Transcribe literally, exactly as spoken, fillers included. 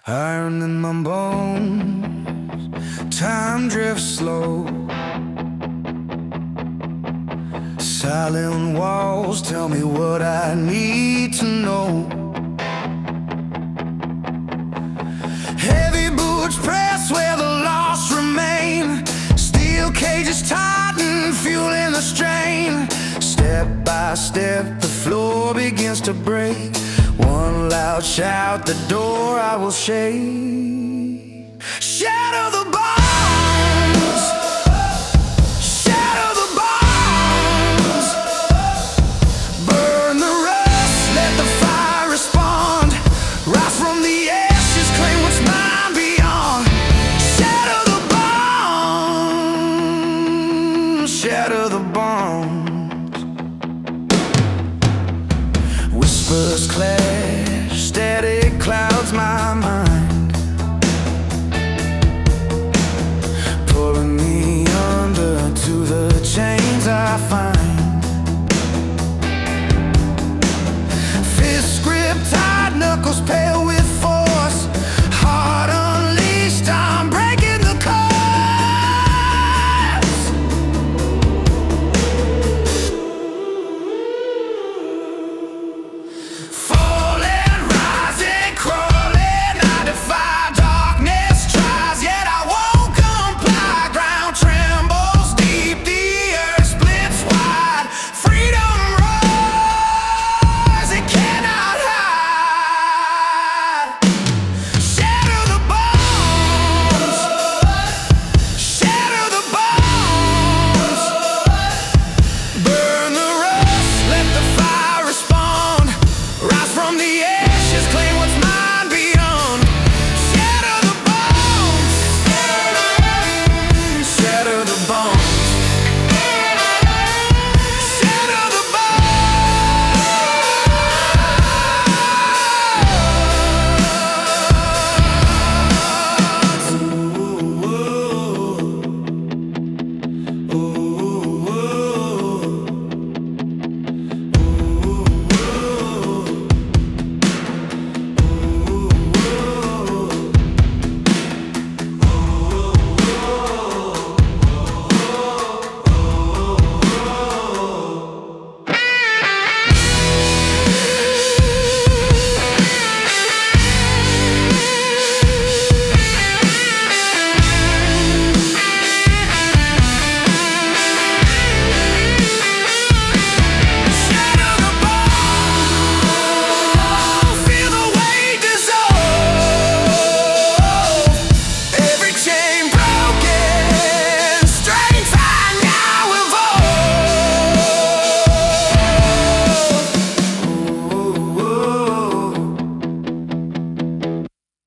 Iron in my bones, time drifts slow. Silent walls tell me what I need to know. Heavy boots press where the lost remain. Steel cages tighten, fueling the strain. Step by step the floor begins to break. One loud shout, the door I will shake. Shake!